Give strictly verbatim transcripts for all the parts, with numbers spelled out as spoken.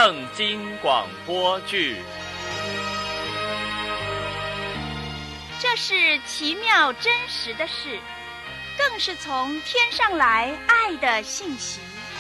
圣经广播剧。 这是奇妙真实的事，更是从天上来爱的信息。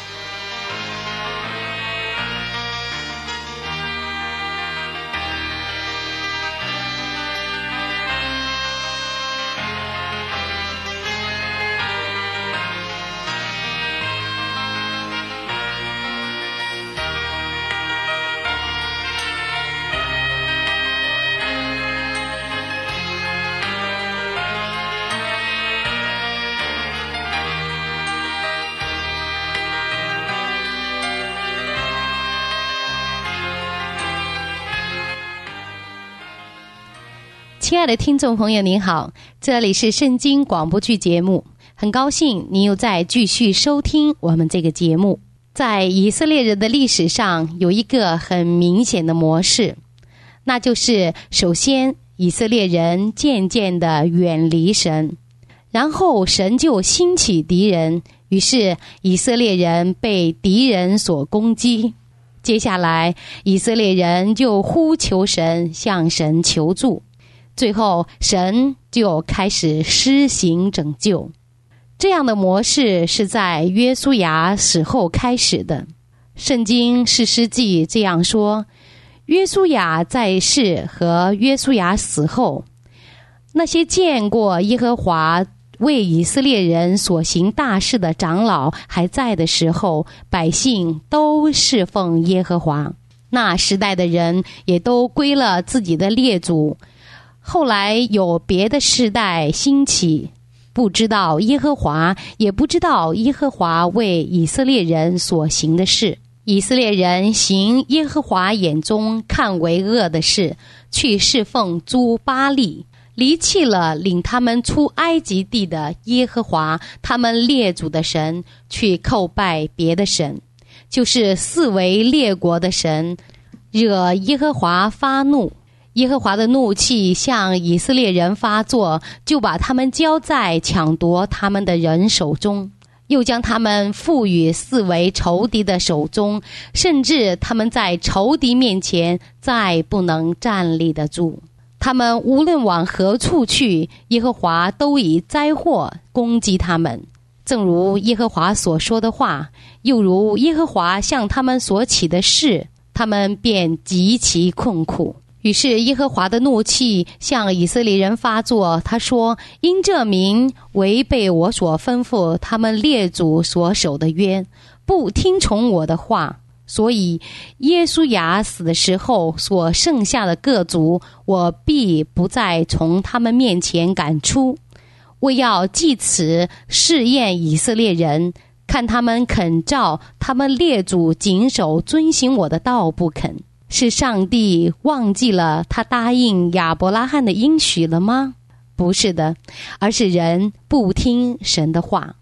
亲爱的听众朋友您好，这里是圣经广播剧节目，很高兴您又在继续收听我们这个节目。在以色列人的历史上有一个很明显的模式，那就是首先以色列人渐渐地远离神，然后神就兴起敌人，于是以色列人被敌人所攻击，接下来以色列人就呼求神，向神求助，最后神就开始施行拯救。这样的模式是在约书亚死后开始的。圣经士师记这样说，约书亚在世和约书亚死后，那些见过耶和华为以色列人所行大事的长老还在的时候，百姓都侍奉耶和华，那时代的人也都归了自己的列祖。后来有别的世代兴起，不知道耶和华，也不知道耶和华为以色列人所行的事。以色列人行耶和华眼中看为恶的事，去侍奉诸巴力，离弃了领他们出埃及地的耶和华他们列祖的神，去叩拜别的神，就是四围列国的神，惹耶和华发怒。耶和华的怒气向以色列人发作，就把他们交在抢夺他们的人手中，又将他们赋予四围仇敌的手中，甚至他们在仇敌面前再不能站立得住。他们无论往何处去，耶和华都以灾祸攻击他们，正如耶和华所说的话，又如耶和华向他们所起的事，他们便极其困苦。于是耶和华的怒气向以色列人发作，他说，因这民违背我所吩咐他们列祖所守的约，不听从我的话，所以耶书亚死的时候所剩下的各族，我必不再从他们面前赶出，为要藉此试验以色列人，看他们肯照他们列祖谨守遵行我的道不肯。是上帝忘记了他答应亚伯拉罕的应许了吗？不是的，而是人不听神的话。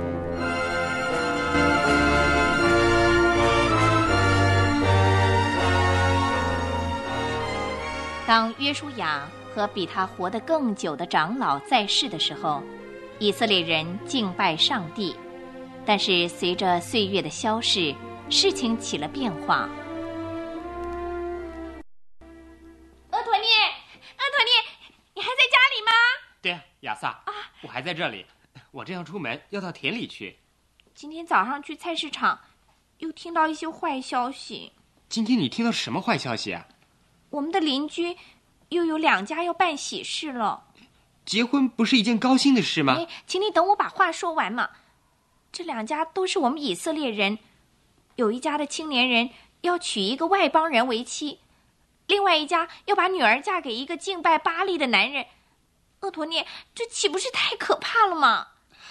当约书亚和比他活得更久的长老在世的时候，以色列人敬拜上帝，但是随着岁月的消逝，事情起了变化。 厄托涅，厄托涅，你还在家里吗？ 对啊，亚萨啊，我还在这里。我正要出门，要到田里去。 今天早上去菜市场，又听到一些坏消息。 今天你听到什么坏消息啊？ 我们的邻居又有两家要办喜事了。 结婚不是一件高兴的事吗？ 哎，请你等我把话说完嘛。这两家都是我们以色列人，有一家的青年人要娶一个外邦人为妻，另外一家要把女儿嫁给一个敬拜巴力的男人。厄托涅，这岂不是太可怕了吗？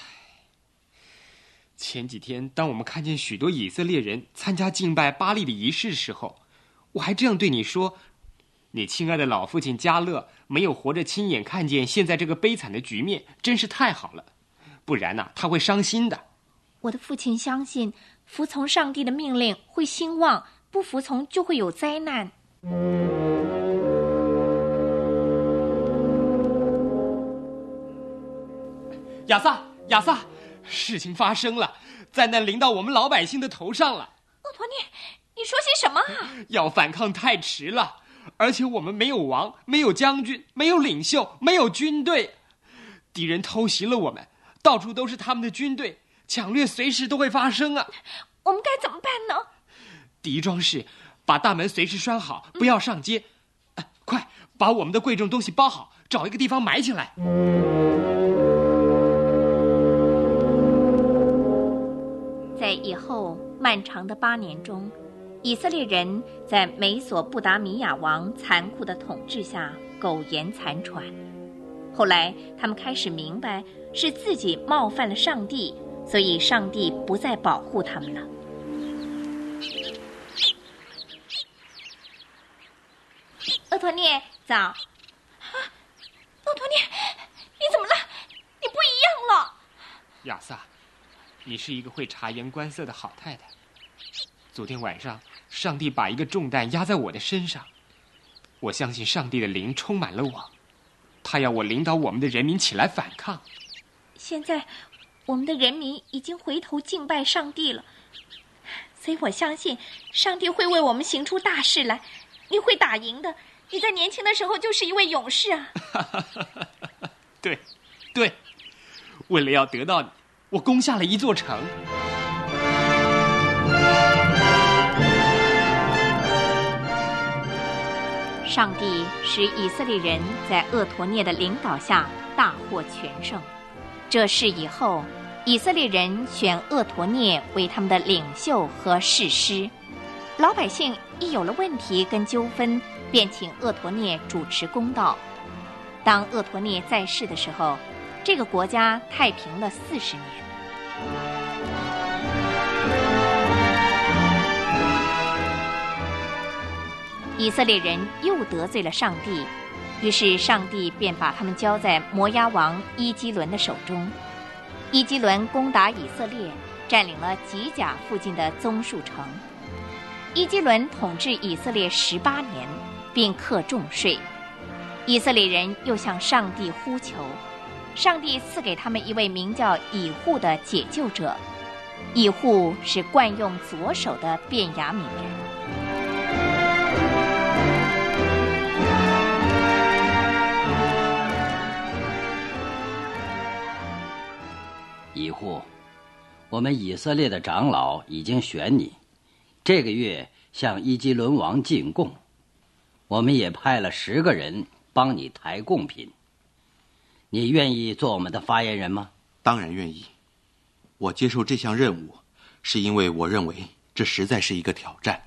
前几天当我们看见许多以色列人参加敬拜巴力的仪式的时候，我还这样对你说，你亲爱的老父亲加勒没有活着亲眼看见现在这个悲惨的局面，真是太好了，不然呢、啊、他会伤心的。 我的父亲相信服从上帝的命令会兴旺，不服从就会有灾难。 亚萨，亚萨，事情发生了，灾难临到我们老百姓的头上了。 厄托涅， 你说些什么啊？ 要反抗太迟了，而且我们没有王，没有将军，没有领袖，没有军队。敌人偷袭了我们，到处都是他们的军队，抢掠随时都会发生啊！ 我们该怎么办呢？ 第一桩事，把大门随时拴好，不要上街。嗯啊、快把我们的贵重东西包好，找一个地方埋起来。 在以后漫长的八年中，以色列人在美索不达米亚王残酷的统治下苟延残喘。后来他们开始明白是自己冒犯了上帝，所以上帝不再保护他们了。 厄陀涅，早！啊，厄陀涅，你怎么了？你不一样了。 亚萨，你是一个会察言观色的好太太。昨天晚上，上帝把一个重担压在我的身上，我相信上帝的灵充满了我，他要我领导我们的人民起来反抗。 现在，我们的人民已经回头敬拜上帝了，所以我相信上帝会为我们行出大事来。你会打赢的，你在年轻的时候就是一位勇士啊！ 对，对，为了要得到你，我攻下了一座城。 上帝使以色列人在厄陀涅的领导下大获全胜。这事以后，以色列人选厄陀涅为他们的领袖和士师。老百姓一有了问题跟纠纷，便请厄陀涅主持公道。当厄陀涅在世的时候，这个国家太平了四十年。以色列人又得罪了上帝，于是上帝便把他们交在摩押王伊基伦的手中。伊基伦攻打以色列，占领了吉甲附近的棕树城。伊基伦统治以色列十八年，并课重税。以色列人又向上帝呼求，上帝赐给他们一位名叫以户的解救者。以户是惯用左手的便雅悯人。 以户，我们以色列的长老已经选你，这个月向伊基伦王进贡，我们也派了十个人帮你抬贡品。你愿意做我们的发言人吗？ 当然愿意。我接受这项任务，是因为我认为这实在是一个挑战。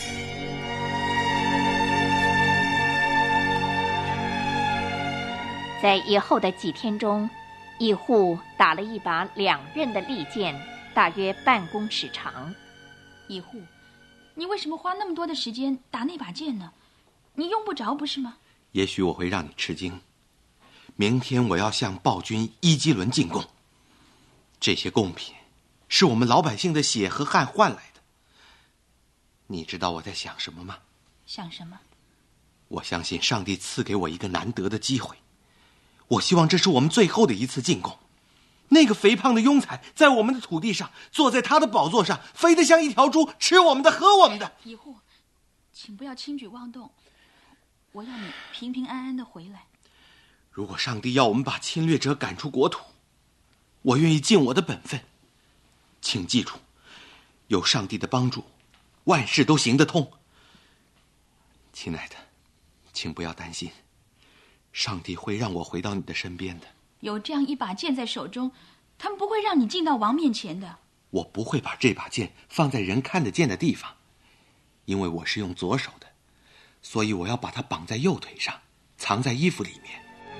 在以后的几天中，以户打了一把两刃的利剑，大约半公尺长。 以户，你为什么花那么多的时间打那把剑呢？你用不着不是吗？ 也许我会让你吃惊。明天我要向暴君伊基伦进贡，这些贡品是我们老百姓的血和汗换来的。你知道我在想什么吗？ 想什么？ 我相信上帝赐给我一个难得的机会，我希望这是我们最后的一次进贡。那个肥胖的庸才在我们的土地上，坐在他的宝座上，肥得像一条猪，吃我们的，喝我们的。 以户，请不要轻举妄动，我要你平平安安的回来。 如果上帝要我们把侵略者赶出国土，我愿意尽我的本分。请记住，有上帝的帮助，万事都行得通。亲爱的，请不要担心，上帝会让我回到你的身边的。 有这样一把剑在手中，他们不会让你进到王面前的。 我不会把这把剑放在人看得见的地方，因为我是用左手的，所以我要把它绑在右腿上，藏在衣服里面。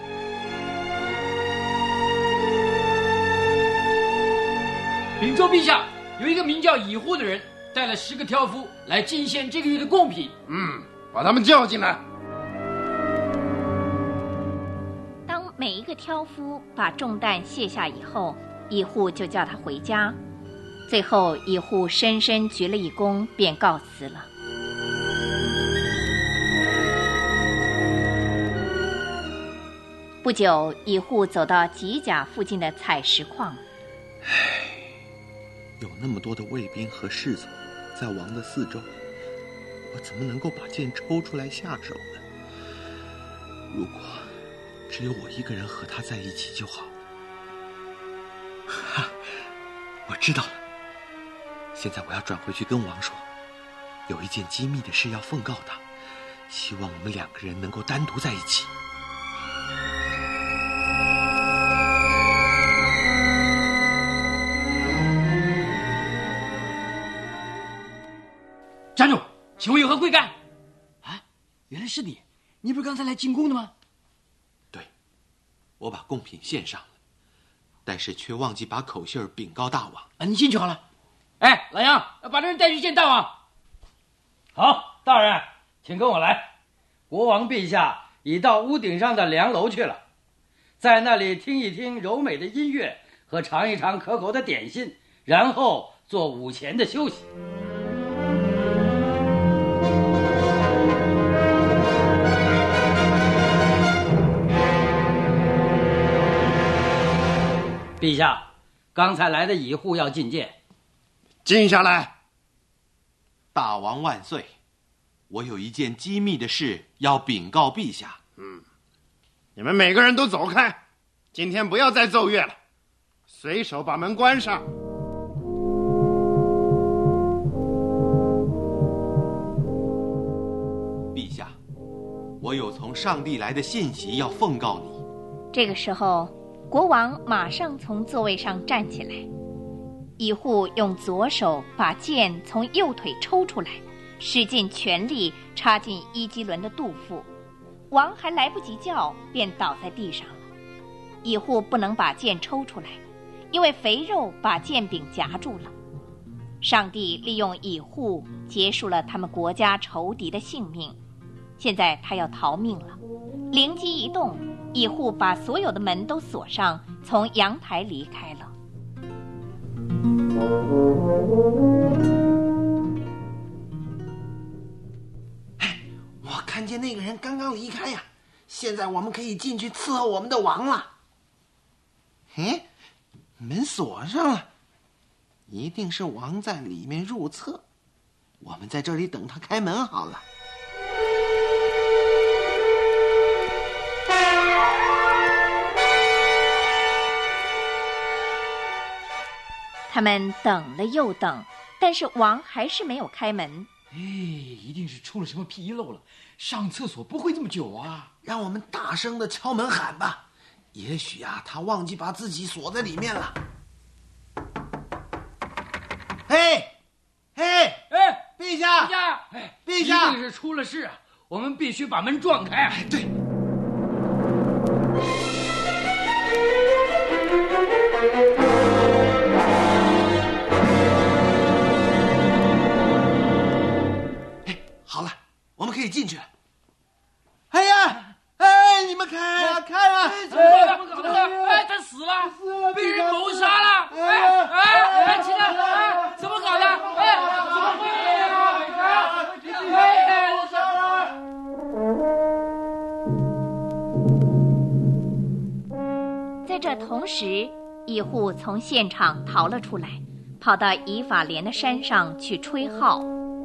禀奏陛下，有一个名叫以户的人带了十个挑夫来进献这个月的贡品。 嗯，把他们叫进来。 当每一个挑夫把重担卸下以后，以户就叫他回家。最后以户深深鞠了一躬，便告辞了。不久，以户走到吉甲附近的采石矿。 有那么多的卫兵和侍从在王的四周， 我怎么能够把剑抽出来下手呢？如果只有我一个人和他在一起就好。哈，我知道了。现在我要转回去跟王说，有一件机密的事要奉告他，希望我们两个人能够单独在一起。 站住！请问有何贵干？啊，原来是你！你不是刚才来进贡的吗？ 对，我把贡品献上了，但是却忘记把口信禀告大王。 啊，你进去好了。哎，蓝阳，把这人带去见大王。 好，大人，请跟我来。国王陛下已到屋顶上的凉楼去了，在那里听一听柔美的音乐和尝一尝可口的点心，然后做午前的休息。陛下，刚才来的乙户要觐见。 静下来。 大王万岁！我有一件机密的事要禀告陛下。 嗯，你们每个人都走开，今天不要再奏乐了，随手把门关上。 陛下，我有从上帝来的信息要奉告你。 这个时候，国王马上从座位上站起来，乙户用左手把剑从右腿抽出来，使尽全力插进伊基伦的肚腹。王还来不及叫，便倒在地上了。乙户不能把剑抽出来，因为肥肉把剑柄夹住了。上帝利用乙户结束了他们国家仇敌的性命，现在他要逃命了。灵机一动，乙户把所有的门都锁上，从阳台离开了。 我看见那个人刚刚离开呀，现在我们可以进去伺候我们的王了。哎，门锁上了，一定是王在里面入厕，我们在这里等他开门好了。 他们等了又等，但是王还是没有开门。 哎，一定是出了什么纰漏了，上厕所不会这么久啊！ 让我们大声的敲门喊吧，也许啊，他忘记把自己锁在里面了。嘿，嘿， 哎， 陛下， 陛下，哎， 陛下， 一定是出了事啊！我们必须把门撞开啊！ 哎，对。好了，我们可以进去了。哎呀，哎，你们开啊，开啊！ 怎么搞的？怎么搞的？哎，他死了，被人谋杀了！哎哎哎，亲爱的，哎，怎么搞的？哎，怎么会呀？哎，我杀了！ 在这同时，乙户从现场逃了出来，跑到以法莲的山上去吹号。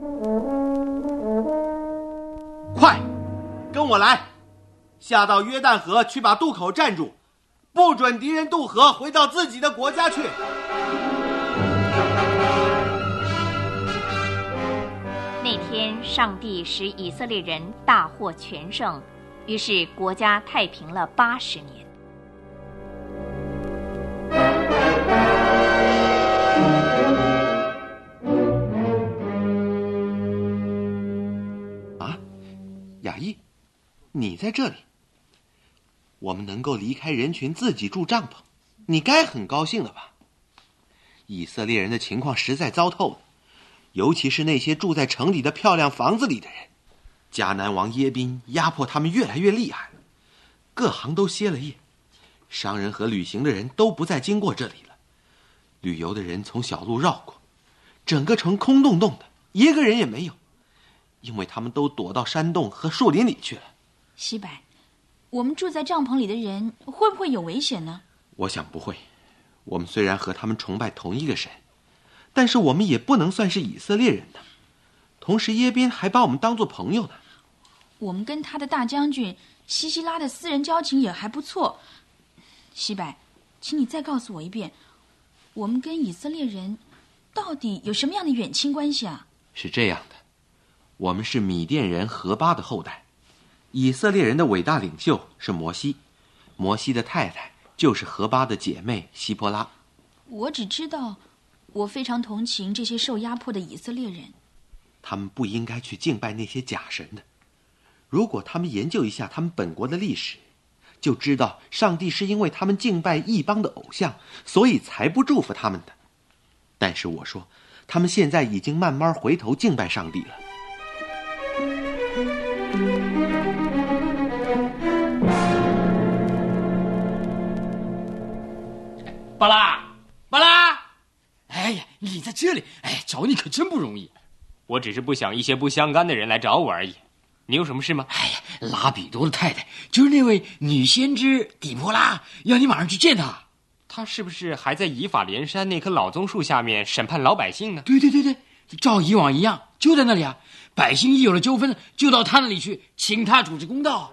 快，跟我来，下到约旦河去把渡口站住，不准敌人渡河回到自己的国家去。 那天，上帝使以色列人大获全胜，于是国家太平了八十年。 雅意，你在这里，我们能够离开人群自己住帐篷，你该很高兴了吧？以色列人的情况实在糟透了，尤其是那些住在城里的漂亮房子里的人。迦南王耶宾压迫他们越来越厉害了，各行都歇了业，商人和旅行的人都不再经过这里了，旅游的人从小路绕过，整个城空洞洞的，一个人也没有，因为他们都躲到山洞和树林里去了。 西柏，我们住在帐篷里的人会不会有危险呢？ 我想不会。我们虽然和他们崇拜同一个神，但是我们也不能算是以色列人呢。 同时耶宾还把我们当作朋友呢。 我们跟他的大将军西西拉的私人交情也还不错。西柏，请你再告诉我一遍，我们跟以色列人到底有什么样的远亲关系啊？ 是这样的，我们是米甸人何巴的后代，以色列人的伟大领袖是摩西，摩西的太太就是何巴的姐妹希波拉。 我只知道，我非常同情这些受压迫的以色列人。 他们不应该去敬拜那些假神的。如果他们研究一下他们本国的历史，就知道上帝是因为他们敬拜异邦的偶像，所以才不祝福他们的。但是我说，他们现在已经慢慢回头敬拜上帝了。 巴拉，巴拉！哎呀，你在这里，哎，找你可真不容易。 我只是不想一些不相干的人来找我而已。你有什么事吗？ 哎呀，拉比多的太太就是那位女先知底波拉，要你马上去见她。 她是不是还在以法莲山那棵老棕树下面审判老百姓呢？ 对对对对，照以往一样，就在那里啊。百姓一有了纠纷，就到他那里去，请他主持公道。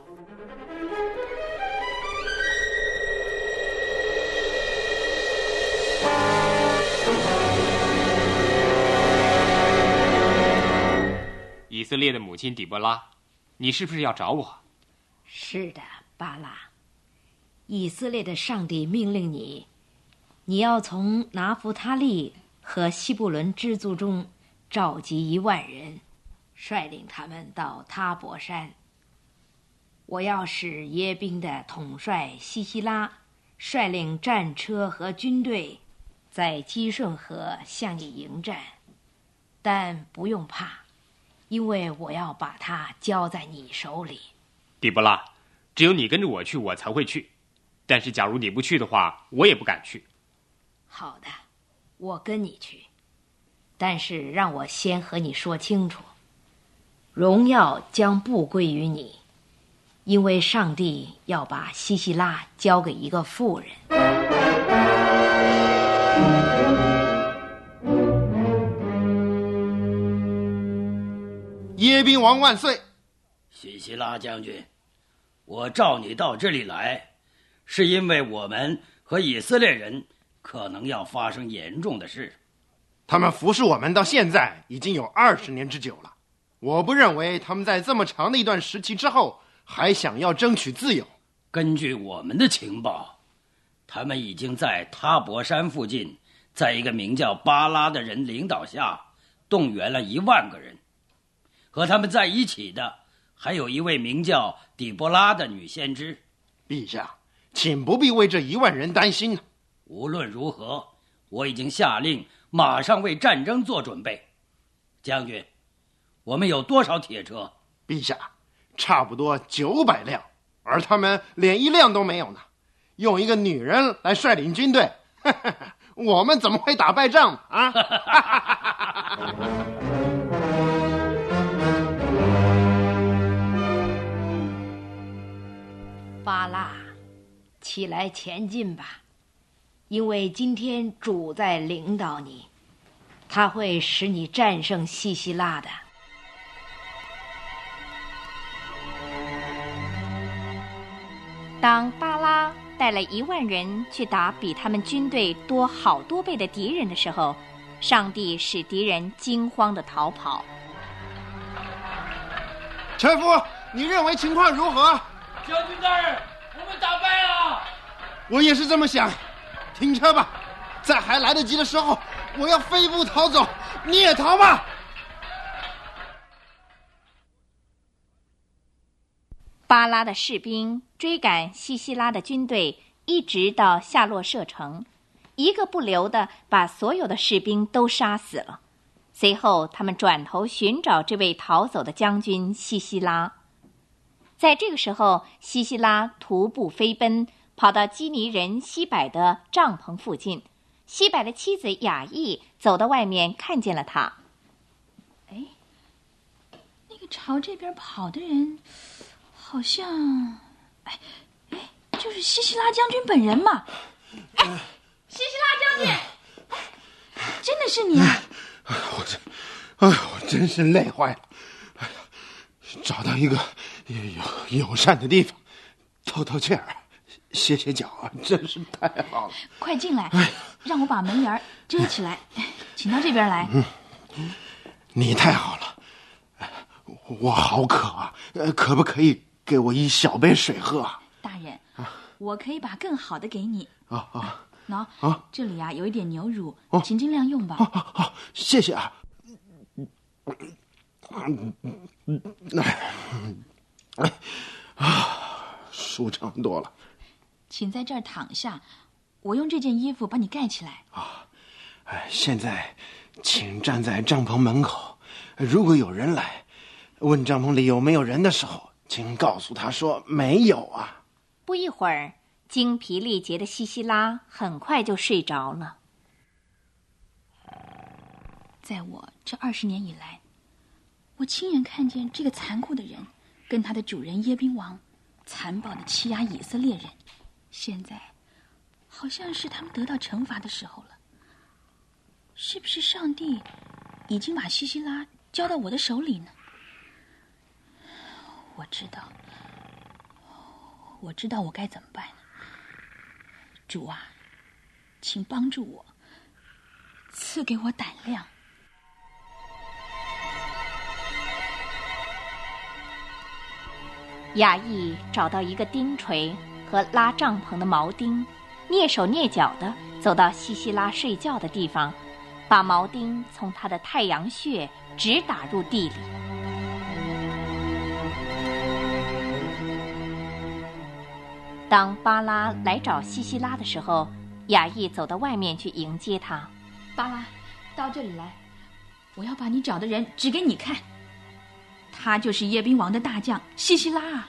以色列的母亲底波拉，你是不是要找我？ 是的，巴拉。以色列的上帝命令你，你要从拿弗他利和西布伦支族中召集一万人，率领他们到他伯山。我要使耶宾的统帅西西拉率领战车和军队，在基顺河向你迎战，但不用怕，因为我要把它交在你手里。 底波拉，只有你跟着我去，我才会去。但是假如你不去的话，我也不敢去。 好的，我跟你去。但是让我先和你说清楚，荣耀将不归于你，因为上帝要把西西拉交给一个妇人。 耶宾王万岁！ 西西拉将军，我召你到这里来，是因为我们和以色列人可能要发生严重的事。 他们服侍我们到现在已经有二十年之久了，我不认为他们在这么长的一段时期之后还想要争取自由。 根据我们的情报，他们已经在他伯山附近，在一个名叫巴拉的人领导下，动员了一万个人。和他们在一起的还有一位名叫底波拉的女先知。 陛下，请不必为这一万人担心。 无论如何，我已经下令马上为战争做准备。将军，我们有多少铁车？ 陛下，差不多九百辆，而他们连一辆都没有呢。用一个女人来率领军队，呵呵，我们怎么会打败仗啊？ 巴拉，起来前进吧，因为今天主在领导你，他会使你战胜西西拉的。 当巴拉带了一万人去打比他们军队多好多倍的敌人的时候，上帝使敌人惊慌地逃跑。 臣服，你认为情况如何？ 将军大人，我们打败了。 我也是这么想。停车吧，在还来得及的时候，我要飞步逃走，你也逃吧。 巴拉的士兵追赶西西拉的军队，一直到夏洛舍城，一个不留的把所有的士兵都杀死了。随后他们转头寻找这位逃走的将军西西拉。在这个时候，西西拉徒步飞奔，跑到基尼人西柏的帐篷附近。西柏的妻子雅意走到外面，看见了他。 哎，那个朝这边跑的人，好像，哎哎，就是西西拉将军本人嘛。哎，西西拉将军，哎，真的是你啊！ 我这哎呦，真是累坏了！哎呀，找到一个有友善的地方透透气儿，歇歇脚啊，真是太好了。 快进来，让我把门帘遮起来，请到这边来。 嗯，你太好了，我好渴啊，可不可以给我一小杯水喝啊？ 大人，啊、我可以把更好的给你。 啊啊， 喏、 啊， 这里啊有一点牛乳， 哦、 请尽量用吧。 好、哦哦，谢谢啊。哎啊，舒畅多了。 请在这儿躺下，我用这件衣服把你盖起来。 啊，哎，现在请站在帐篷门口，如果有人来问帐篷里有没有人的时候，请告诉他说没有啊。 不一会儿，精疲力竭的西西拉很快就睡着了。 在我这二十年以来，我亲眼看见这个残酷的人跟他的主人耶宾王残暴地欺压以色列人，现在好像是他们得到惩罚的时候了。是不是上帝已经把西西拉交到我的手里呢？我知道，我知道我该怎么办。主啊，请帮助我，赐给我胆量。 衙役找到一个钉锤和拉帐篷的铆钉，蹑手蹑脚地走到西西拉睡觉的地方，把铆钉从他的太阳穴直打入地里。当巴拉来找西西拉的时候，衙役走到外面去迎接他。 巴拉，到这里来，我要把你找的人指给你看。他就是耶宾王的大将西西拉啊！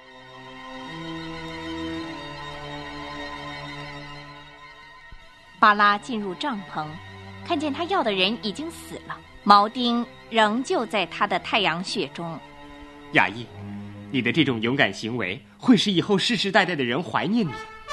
巴拉进入帐篷，看见他要的人已经死了，铆钉仍旧在他的太阳穴中。 衙役，你的这种勇敢行为会使以后世世代代的人怀念你。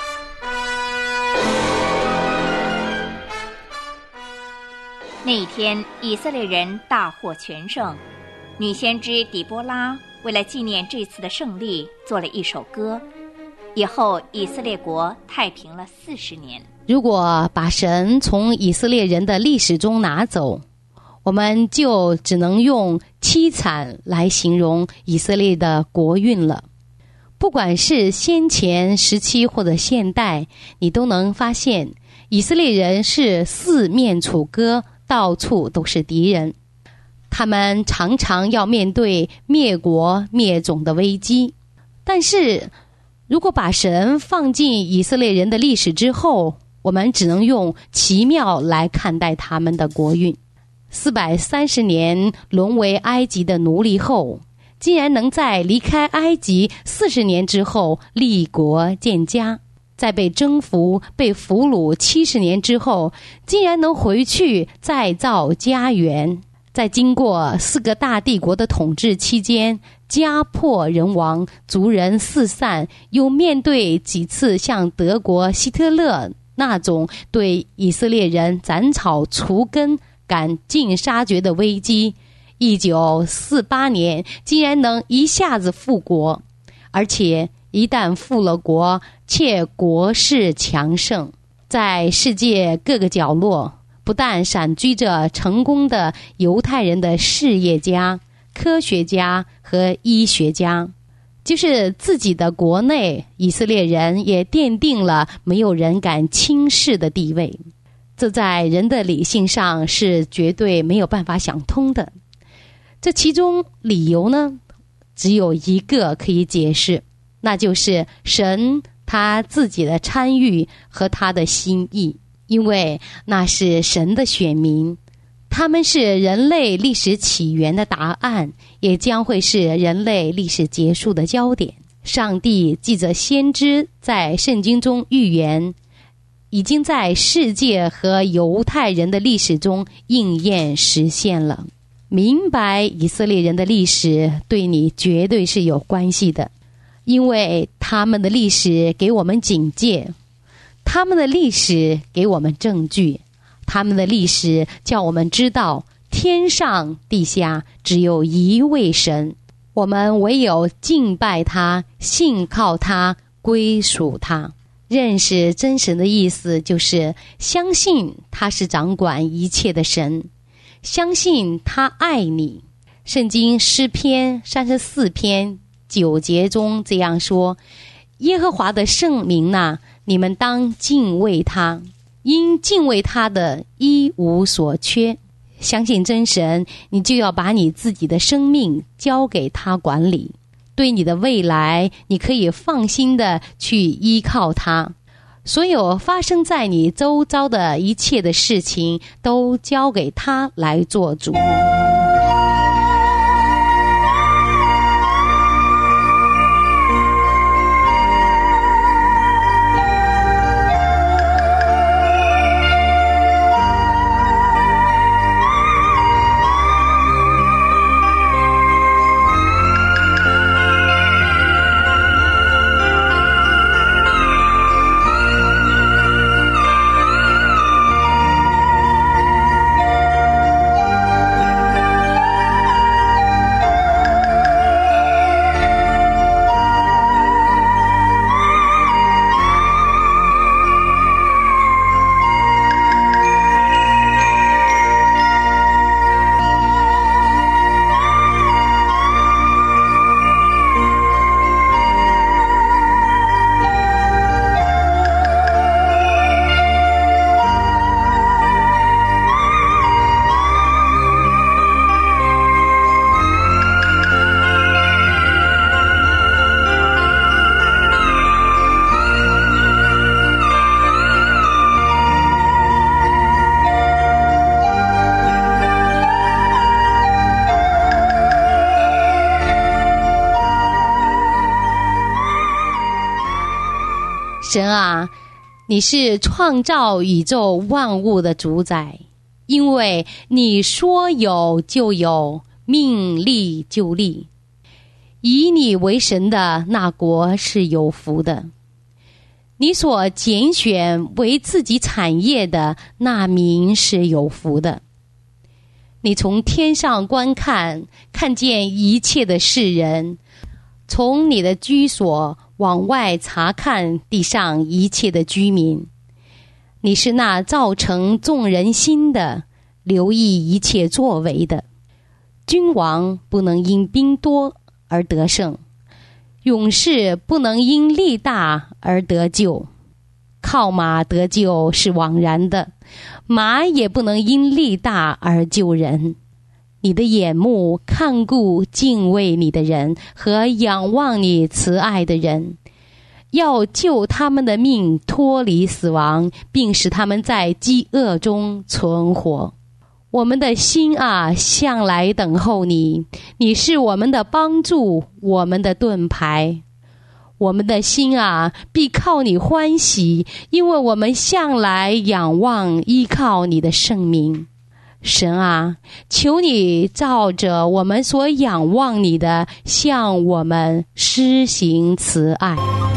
那一天，以色列人大获全胜。女先知底波拉为了纪念这次的胜利，做了一首歌。以后以色列国太平了四十年。 如果把神从以色列人的历史中拿走，我们就只能用凄惨来形容以色列的国运了。不管是先前时期或者现代，你都能发现以色列人是四面楚歌，到处都是敌人。他们常常要面对灭国灭种的危机，但是如果把神放进以色列人的历史之后，我们只能用奇妙来看待他们的国运。四百三十年沦为埃及的奴隶后，竟然能在离开埃及四十年之后立国建家，在被征服被俘虏七十年之后，竟然能回去再造家园。在经过四个大帝国的统治期间，家破人亡，族人四散，又面对几次像德国希特勒那种对以色列人斩草除根、赶尽杀绝的危机，一九四八年竟然能一下子复国，而且一旦复了国，且国势强盛，在世界各个角落不但闪居着成功的犹太人的事业家、科学家和医学家，就是自己的国内以色列人也奠定了没有人敢轻视的地位。这在人的理性上是绝对没有办法想通的。这其中理由呢，只有一个可以解释，那就是神他自己的参与和他的心意。因为那是神的选民，他们是人类历史起源的答案，也将会是人类历史结束的焦点。上帝记着先知在圣经中预言，已经在世界和犹太人的历史中应验实现了。明白以色列人的历史对你绝对是有关系的，因为他们的历史给我们警戒，他们的历史给我们证据，他们的历史叫我们知道天上地下只有一位神，我们唯有敬拜他，信靠他，归属他。认识真神的意思就是相信他是掌管一切的神，相信他爱你。圣经诗篇三十四篇九节中这样说：耶和华的圣名哪，你们当敬畏他，因敬畏他的一无所缺。相信真神，你就要把你自己的生命交给他管理，对你的未来你可以放心的去依靠他。所有发生在你周遭的一切的事情都交给他来做主。神啊，你是创造宇宙万物的主宰，因为你说有就有，命立就立。以你为神的那国是有福的，你所拣选为自己产业的那民是有福的。你从天上观看，看见一切的世人，从你的居所往外查看地上一切的居民。你是那造成众人心的，留意一切作为的。君王不能因兵多而得胜，勇士不能因力大而得救。靠马得救是枉然的，马也不能因力大而救人。你的眼目看顾敬畏你的人和仰望你慈爱的人，要救他们的命脱离死亡，并使他们在饥饿中存活。我们的心啊，向来等候你，你是我们的帮助，我们的盾牌。我们的心啊，必靠你欢喜，因为我们向来仰望依靠你的圣名。神啊，求你照着我们所仰望你的，向我们施行慈爱。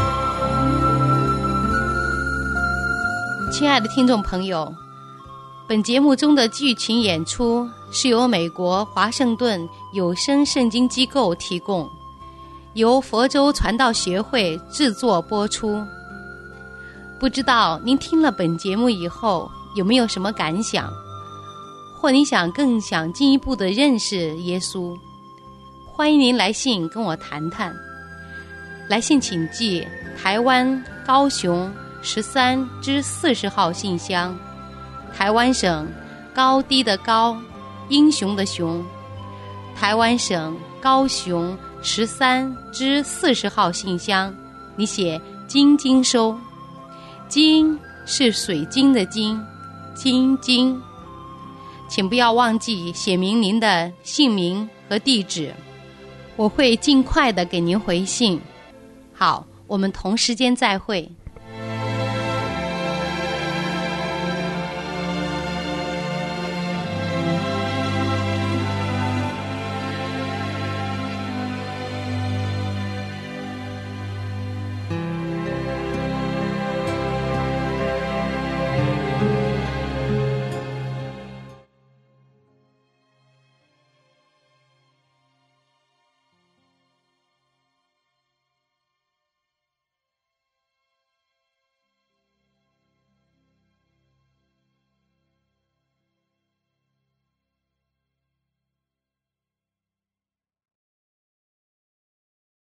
亲爱的听众朋友，本节目中的剧情演出是由美国华盛顿有声圣经机构提供，由佛州传道协会制作播出。不知道您听了本节目以后有没有什么感想，或你想更想进一步的认识耶稣，欢迎您来信跟我谈谈。来信请寄台湾高雄十三至四十号信箱，台湾省高低的高，英雄的雄，台湾省高雄十三至四十号信箱，你写金金收，金是水晶的金，金金。请不要忘记写明您的姓名和地址，我会尽快的给您回信。好，我们同时间再会。